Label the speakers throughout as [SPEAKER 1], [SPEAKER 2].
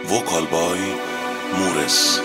[SPEAKER 1] وکال بای مورس.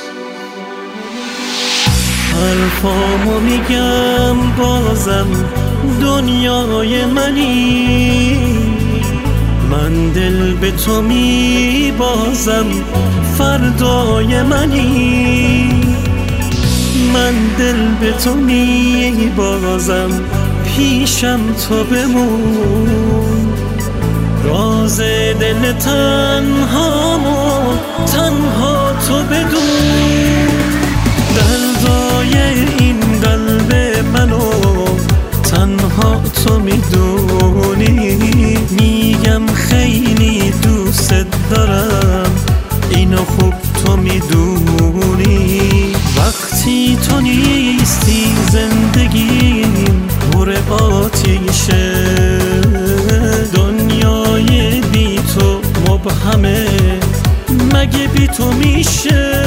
[SPEAKER 2] حرفامو میگم بازم دنیای منی، من دل به تو میبازم فردای منی، من دل به تو میبازم پیشم تو بمون، راز دل تنهامو تنها تو بدون، دردای این قلب منو تنها تو میدونی، میگم خیلی دوست دارم اینو خوب تو میدونی، وقتی تو نیستی زندگیم پر آتیشه، دنیای بی تو مبهمه مگه بی تو میشه؟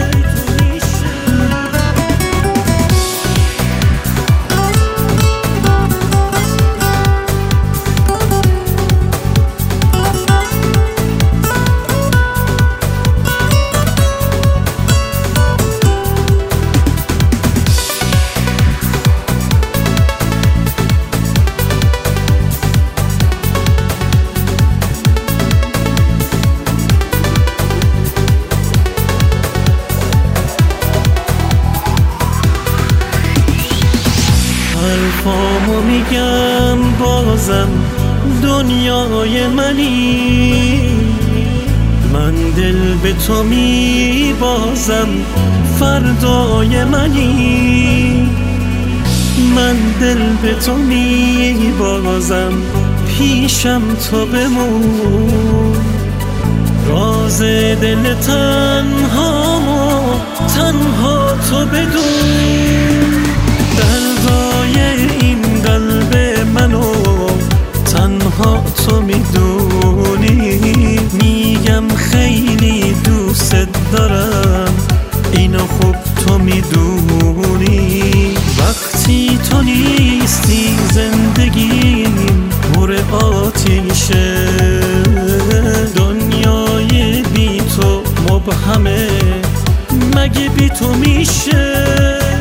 [SPEAKER 2] حرفامو میگم بازم دنیای منی، من دل به تو میبازم فردای منی، من دل به تو میبازم پیشم تو بمون، راز دل تنهامو تنها تو بدون، دردای این قلب منو تنها تو میدونی، میگم خیلی دوست دارم اینو خوب تو میدونی، وقتی تو نیستی زندگیم پر آتیشه، دنیای بی تو مبهمه مگه بی تو میشه؟